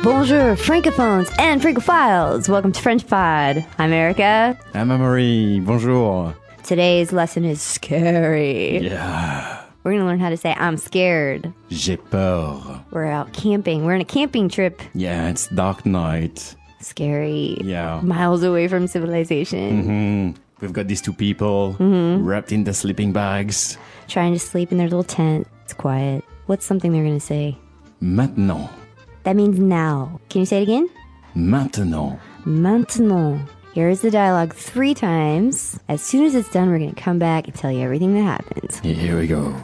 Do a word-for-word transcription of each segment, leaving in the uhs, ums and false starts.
Bonjour, Francophones and Francophiles. Welcome to French Pod. I'm Erica. I'm Marie. Bonjour. Today's lesson is scary. Yeah. We're going to learn how to say I'm scared. J'ai peur. We're out camping. We're on a camping trip. Yeah, it's dark night. Scary. Yeah. Miles away from civilization. Mm-hmm. We've got these two people mm-hmm. wrapped in the sleeping bags. Trying to sleep in their little tent. It's quiet. What's something they're going to say? Maintenant. That means now. Can you say it again? Maintenant. Maintenant. Here's the dialogue three times. As soon as it's done, we're going to come back and tell you everything that happens. Here we go.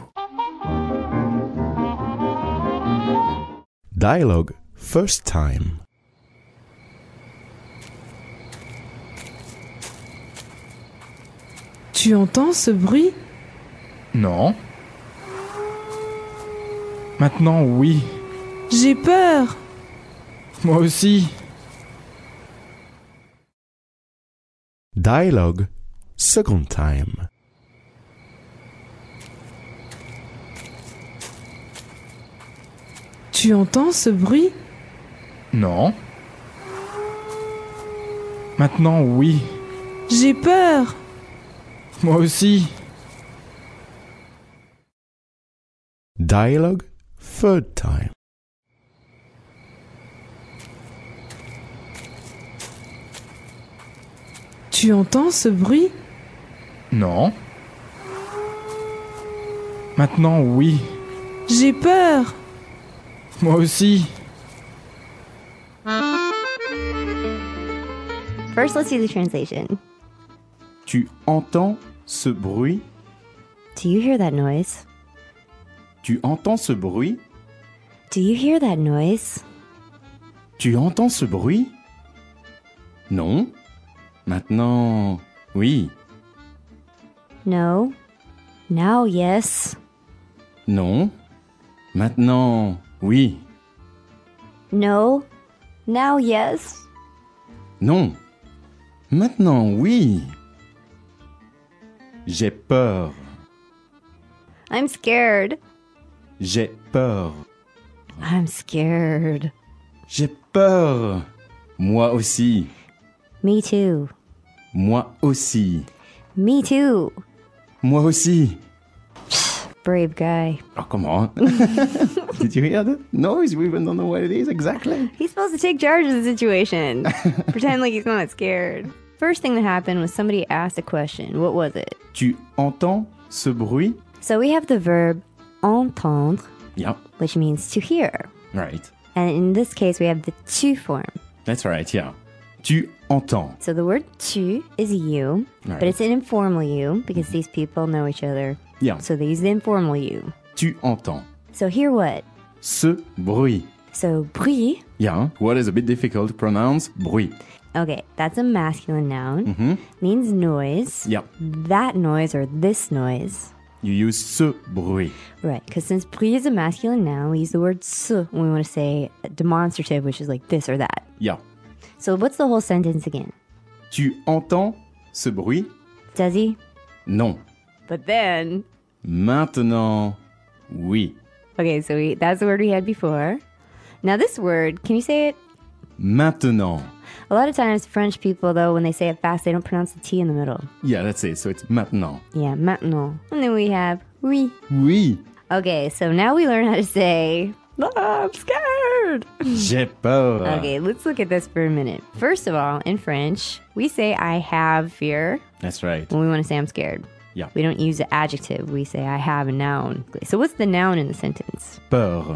Dialogue first time. Tu entends ce bruit? Non. Maintenant, oui. J'ai peur. Moi aussi. Dialogue second time. Tu entends ce bruit? Non. Maintenant, oui. J'ai peur. Moi aussi. Dialogue third time. Tu entends ce bruit? Non. Maintenant, oui. J'ai peur. Moi aussi. First, let's see the translation. Tu entends ce bruit? Do you hear that noise? Tu entends ce bruit? Do you hear that noise? Tu entends ce bruit? Non. Maintenant, oui. No. Now, yes. Non. Maintenant, oui. No. Now, yes. Non. Maintenant, oui. J'ai peur. I'm scared. J'ai peur. I'm scared. J'ai peur. Moi aussi. Me too. Moi aussi. Me too. Moi aussi. Brave guy. Oh, come on. Did you hear that noise? We even don't know what it is exactly. He's supposed to take charge of the situation. Pretend like he's not scared. First thing that happened was somebody asked a question. What was it? Tu entends ce bruit? So we have the verb entendre, Yep. which means to hear. Right. And in this case, we have the tu form. That's right, yeah. Tu entends. So the word tu is you, Right. but it's an informal you because these people know each other. Yeah. So they use the informal you. Tu entends. So hear what? Ce bruit. So bruit. Yeah. What is a bit difficult to pronounce? Bruit. Okay, that's a masculine noun. Mm-hmm. Means noise. Yeah. That noise or this noise. You use ce bruit. Right, because since bruit is a masculine noun, we use the word ce when we want to say a demonstrative, which is like this or that. Yeah. So what's the whole sentence again? Tu entends ce bruit? Does he? Non. But then... Maintenant, oui. Okay, so we, that's the word we had before. Now this word, can you say it? Maintenant. A lot of times French people, though, when they say it fast, they don't pronounce the T in the middle. Yeah, that's it. So it's maintenant. Yeah, maintenant. And then we have oui. Oui. Okay, so now we learn how to say, ah, I'm scared. J'ai peur. Okay, let's look at this for a minute. First of all, in French, we say I have fear That's right. when we want to say I'm scared. Yeah. We don't use the adjective. We say I have a noun. So what's the noun in the sentence? Peur.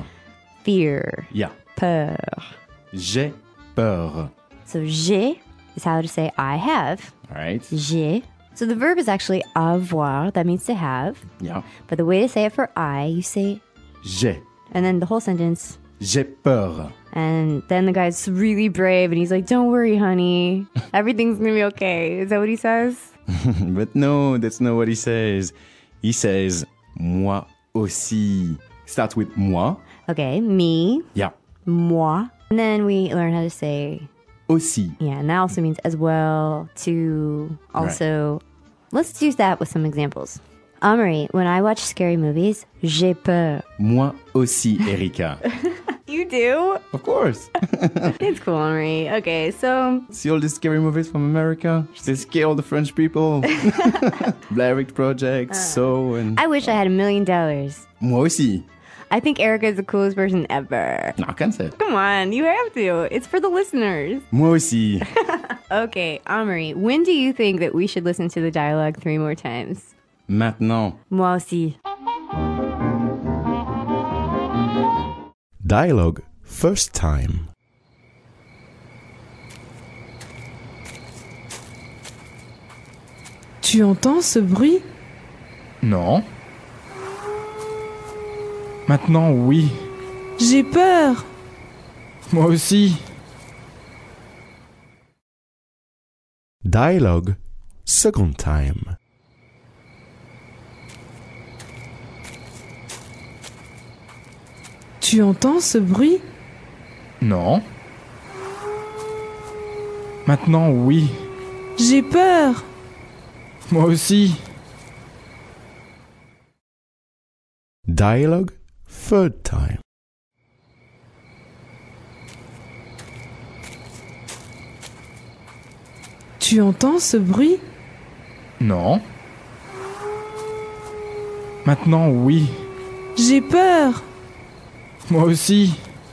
Fear. Yeah. Peur. J'ai peur. So j'ai is how to say I have. All right. J'ai. So the verb is actually avoir. That means to have. Yeah. But the way to say it for I, you say, J'ai. and then the whole sentence. J'ai peur. And then the guy's really brave and he's like, don't worry, honey. Everything's going to be okay. Is that what he says? But no, that's not what he says. He says, moi aussi. Starts with moi. Okay, me, Yeah. moi. And then we learn how to say, Aussi. yeah, and that also means as well, to, also. Let's use that with some examples. Amory, when I watch scary movies, j'ai peur. Moi aussi, Erika. You do? Of course. It's cool, Henri. Okay, so See all these scary movies from America? They scare all the French people. Blair Witch Project, So, and... I wish I had a million dollars. Moi aussi. I think Erica is the coolest person ever. Non, cancel. Come on, you have to. It's for the listeners. Moi aussi. Okay, Henri, when do you think that we should listen to the dialogue three more times? Maintenant. Moi aussi. Dialogue first time. Tu entends ce bruit? Non. Maintenant, oui. J'ai peur. Moi aussi. Dialogue second time. Tu entends ce bruit? Non. Maintenant, oui. J'ai peur. Moi aussi. Dialogue third time. Tu entends ce bruit? Non. Maintenant, oui. J'ai peur. Moi aussi.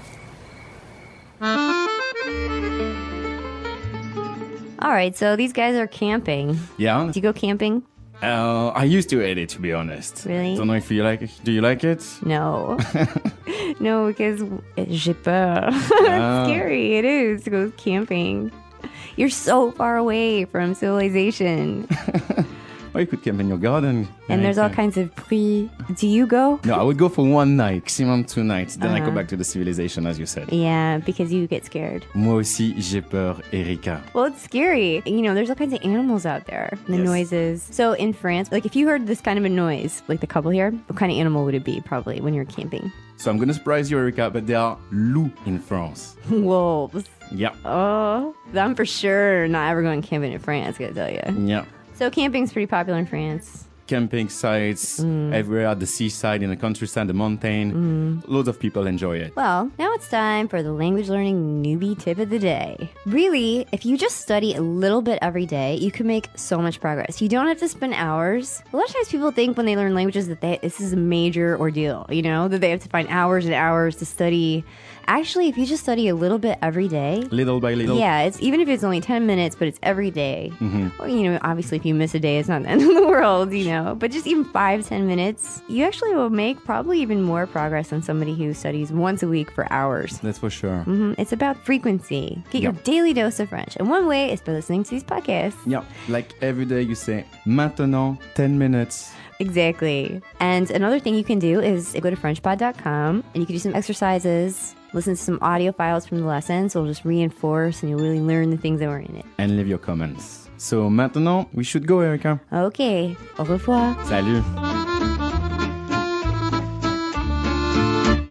All right, so these guys are camping. Yeah? Do you go camping? Uh, I used to hate it, to be honest. Really? Don't know if you like it. Do you like it? No. No, because j'ai peur. It's Ah. scary. It is to go camping. You're so far away from civilization. Or you could camp in your garden. And there's all kinds of bruit. Do you go? No, I would go for one night, maximum two nights. Then I go Uh-huh. back to the civilization, as you said. Yeah, because you get scared. Moi aussi, j'ai peur, Erika. Well, it's scary. You know, there's all kinds of animals out there. The Yes. noises. So in France, like if you heard this kind of a noise, like the couple here, what kind of animal would it be probably when you're camping? So I'm gonna surprise you, Erika, but there are loups in France. Wolves. Yeah, Oh, I'm for sure not ever going camping in France, gotta tell you. yeah. So camping's pretty popular in France. Camping sites Mm. everywhere at the seaside, in the countryside, the mountain. Loads of people enjoy it. Well, now it's time for the language learning newbie tip of the day. Really, if you just study a little bit every day, you can make so much progress. You don't have to spend hours. A lot of times people think when they learn languages that they, this is a major ordeal, you know, that they have to find hours and hours to study. Actually, if you just study a little bit every day, Little by little. yeah, it's even if it's only ten minutes, but it's every day. Well, you know, obviously if you miss a day, it's not the end of the world, you know, but just even five, ten minutes, you actually will make probably even more progress than somebody who studies once a week for hours. That's for sure. Mhm. It's about frequency. Get your Yep. daily dose of French. And one way is by listening to these podcasts. Yeah, like every day you say, maintenant, ten minutes. Exactly. And another thing you can do is go to french pod dot com and you can do some exercises, listen to some audio files from the lessons. It'll just reinforce and you'll really learn the things that were in it. And leave your comments. So maintenant, we should go, Erika. Okay. Au revoir. Salut.